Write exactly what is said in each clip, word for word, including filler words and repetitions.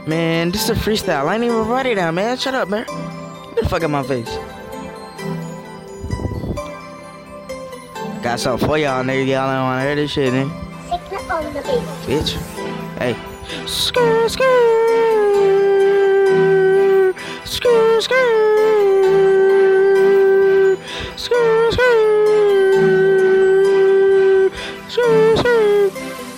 Man, this is a freestyle. I ain't even write it down, man. Shut up, man. Get the fuck out my face. Got something for y'all, nigga. Y'all don't wanna hear this shit, nigga. Signal on the beat. Bitch. Hey. Skr, skr. Skr, skr. Skr, skr. Skr, skr.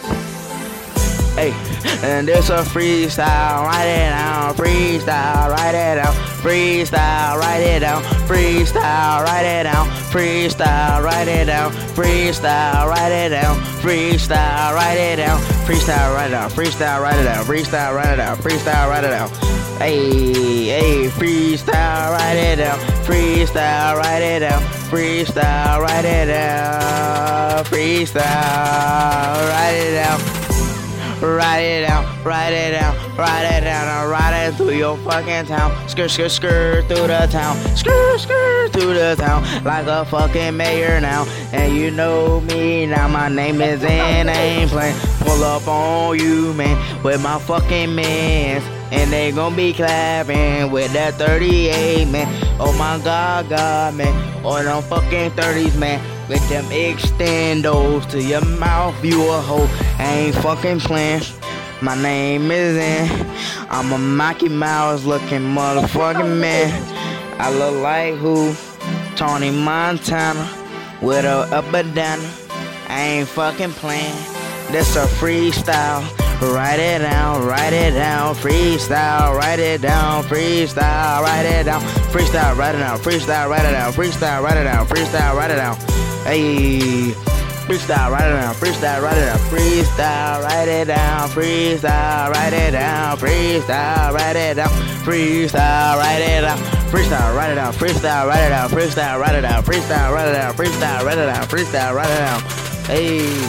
Hey. And this a freestyle, write it down, freestyle, write it down, freestyle, write it down, freestyle, write it down, freestyle, write it down, freestyle, write it down, freestyle, write it down, freestyle, write it down, freestyle, write it down, freestyle, write it down, freestyle, write it down. Hey, hey, freestyle, write it down, freestyle, write it down, freestyle, write it down, freestyle, write it down. Write it down, write it down, write it down, and ride it through your fucking town. Skirt, skirt, skirt through the town. Skirt, skirt through the town. Like a fucking mayor now. And you know me now, my name is and I ain't playing. Pull up on you, man, with my fucking mans. And they gon' be clapping with that thirty-eight, man. Oh my god, god, man. Or them fucking thirties, man. With them extendos to your mouth, you a hoe. I ain't fucking playing. My name is in. I'm a Mickey Mouse looking motherfucking man. I look like who? Tony Montana with a, a bandana. I ain't fucking playing. This a freestyle. Write it down, write it down, freestyle, write it down, freestyle, write it down, freestyle, write it down, freestyle, write it down, freestyle, write it down, freestyle, write it down. Hey, freestyle, write it down, freestyle, write it down, freestyle, write it down, freestyle, write it down, freestyle, write it down, freestyle, write it down, freestyle, write it down, freestyle, write it down, freestyle, write it down, freestyle, write it down, freestyle, write it down, freestyle, write it down. Hey.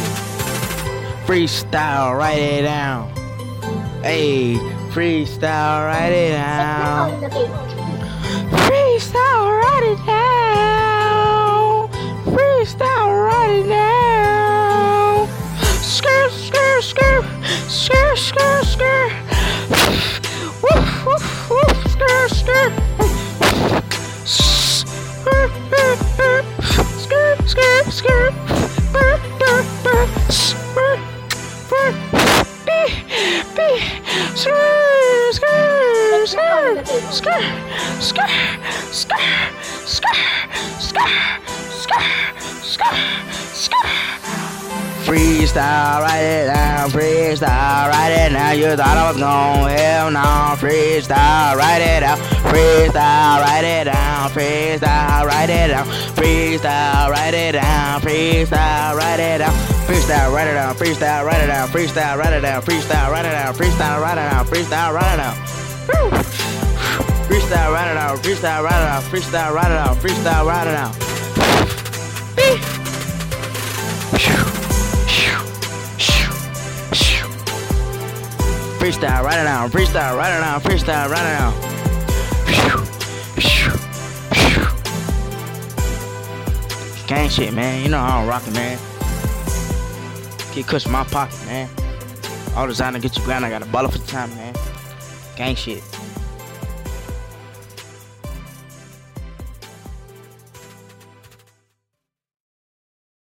Freestyle, write it down. Hey, freestyle, write it down. Freestyle, write it down. Freestyle, write it down. Skirt, skirt, skirt, skirt, skirt, skirt. Woof, woof, woof, skirt, skirt. Skirt, skirt, skirt, skirt. Freestyle, write it down, freestyle, write it down. You thought I was gone, hell no. Freestyle, write it down, freestyle, write it down, freestyle, write it down, freestyle, write it down, freestyle, write it down, freestyle, write it down, freestyle, write it down, freestyle, write it down, freestyle, write it down, freestyle, write it down, freestyle, write it down. Freestyle, write it down, freestyle, write it down, freestyle, write it down, freestyle, write it down. Freestyle, write it down, freestyle, write it down, freestyle, write it down. Gang shit, man. You know how I'm rocking, man. Keep cushing my pocket, man. All designer get you ground. I got a baller for the time, man. Gang shit.